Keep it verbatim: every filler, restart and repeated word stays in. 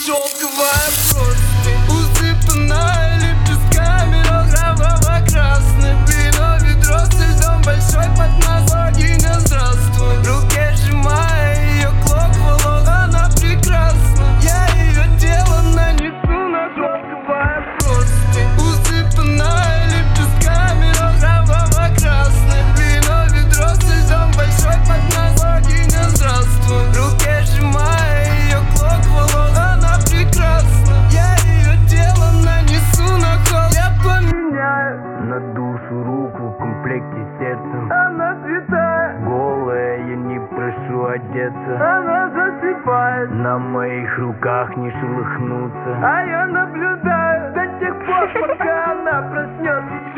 шелковая простынь, усыпанная лепестками кроваво-красным. Вино, ведро со льдом, большой поднос, богиня, здравствуй. В руке сжимая ее клок волос, она прекрасна. Я ее тело нанесу на шелковая простынь, усыпанная лепестками кроваво-красным. Вино, ведро со льдом, большой поднос, богиня, здравствуй. В руке сжимая ее клок волос, она прекрасна. Я ее тело нанесу на холст. Я поменяю на душу руку в комплекте с сердцем. она святая, Голая, я не прошу одеться. она засыпает, На моих руках не шелохнуться. а я наблюдаю до тех пор, пока она проснется.